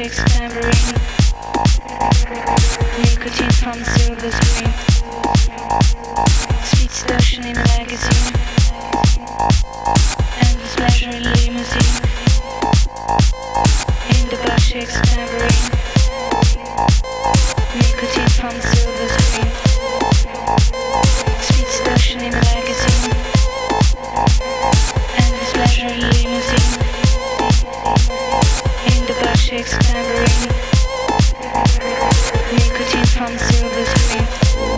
shakes tambourine. Nicotine from silver screen. Speed station in magazine. Endless pleasure in limousine. In the back shakes tambourine. Nicotine from silver screen. Speed station in magazine. Endless pleasure in limousine. In the back shakes tambourine. Nicotine from silver screen.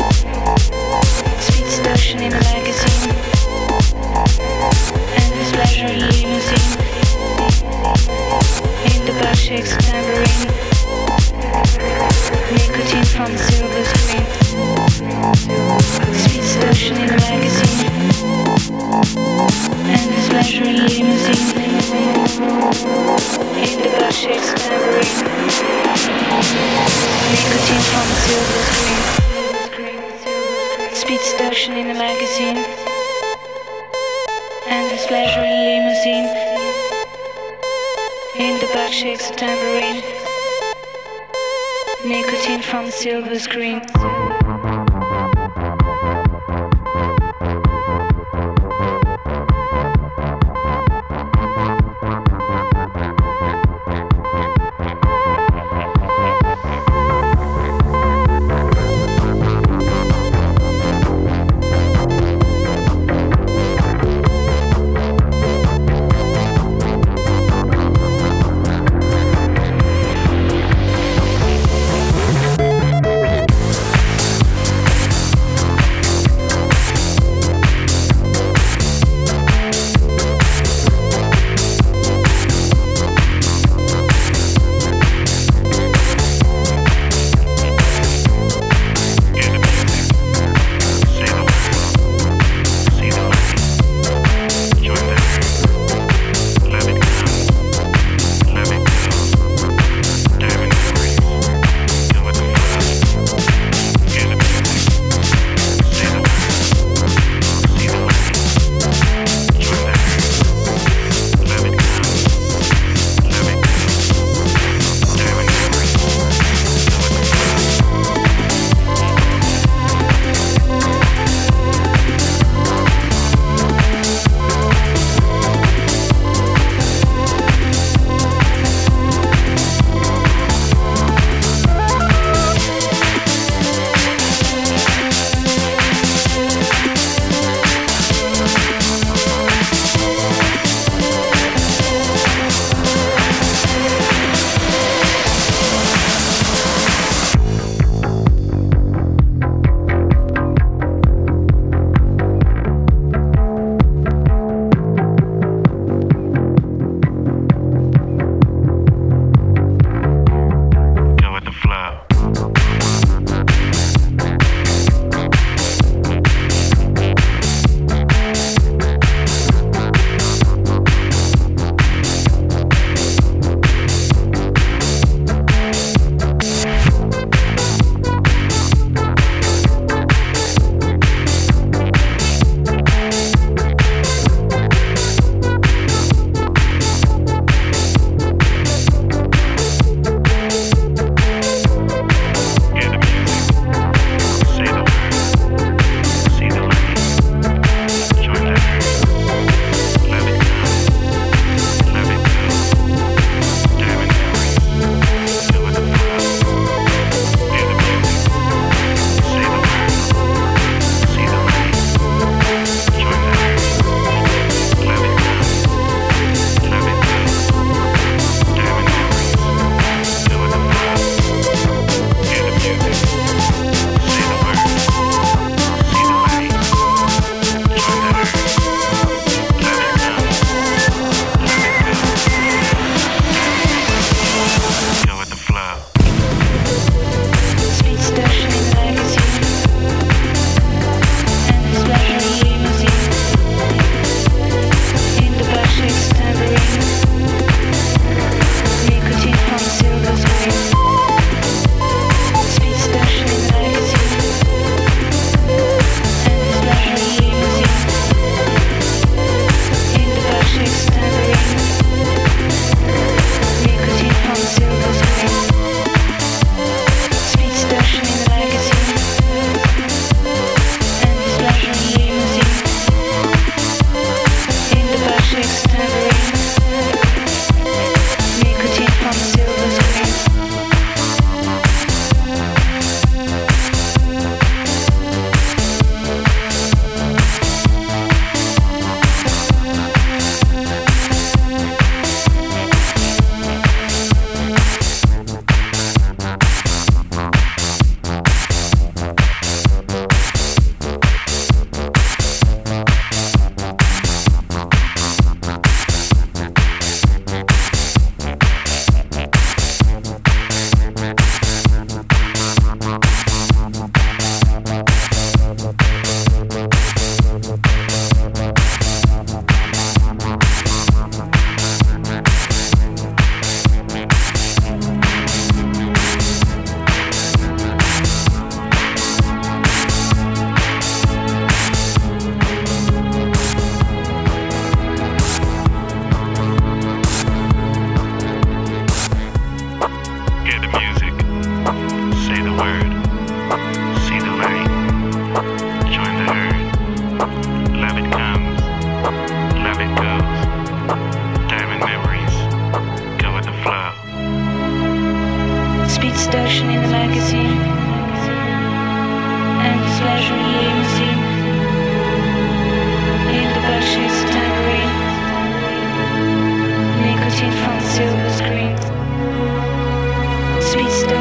Speed station in magazine. Endless pleasure in limousine. In the back shakes tambourine. Nicotine from silver screen. Speed station in magazine. Endless pleasure in limousine. In the back shakes tambourine. Nicotine from silver screen. Speed station in a magazine. Endless pleasure in limousine. In the back shakes a tambourine. Nicotine from silver screen.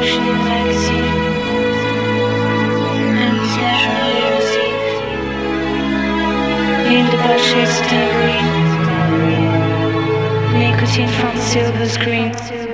station in the magazine. And slash on the receive. In the bud shades of tambourine. Nicotine from silver screen.